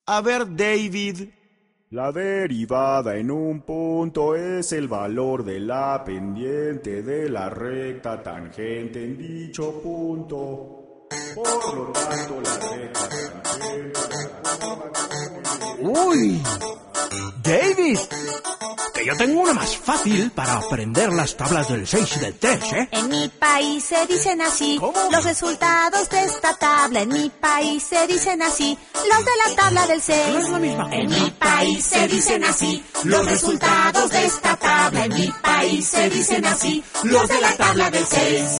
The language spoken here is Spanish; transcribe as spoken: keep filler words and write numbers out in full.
A ver, David. La derivada en un punto es el valor de la pendiente de la recta tangente en dicho punto. Por lo tanto, la recta tangente... ¡Uy! ¡David! Que yo tengo una más fácil para aprender las tablas del seis y del tres, ¿eh? En mi país se dicen así. ¿Cómo? Los resultados de esta tabla. En mi país se dicen así. Los de la tabla del seis. No es la misma. En mi país se dicen así. Los resultados de esta tabla. En mi país se dicen así. Los de la tabla del seis.